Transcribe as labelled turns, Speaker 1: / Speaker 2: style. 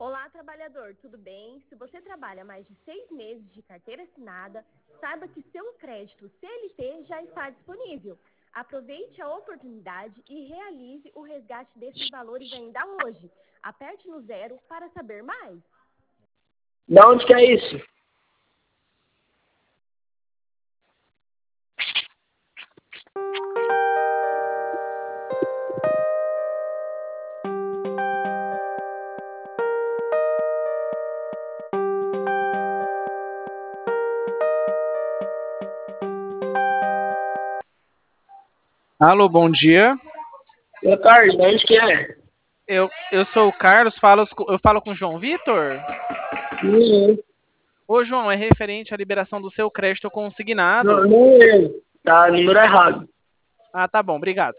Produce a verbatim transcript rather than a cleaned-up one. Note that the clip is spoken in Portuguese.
Speaker 1: Olá, trabalhador, tudo bem? Se você trabalha mais de seis meses de carteira assinada, saiba que seu crédito C L T já está disponível. Aproveite a oportunidade e realize o resgate desses valores ainda hoje. Aperte no zero para saber mais.
Speaker 2: Da onde que é isso?
Speaker 3: Alô, bom dia.
Speaker 2: Ô, Carlos, da onde que é?
Speaker 3: Eu, eu sou o Carlos, falo, eu falo com o João Vitor.
Speaker 2: Uhum.
Speaker 3: Ô, João, é referente à liberação do seu crédito consignado.
Speaker 2: Não, não é. Tá, número errado.
Speaker 3: Ah, tá bom, obrigado.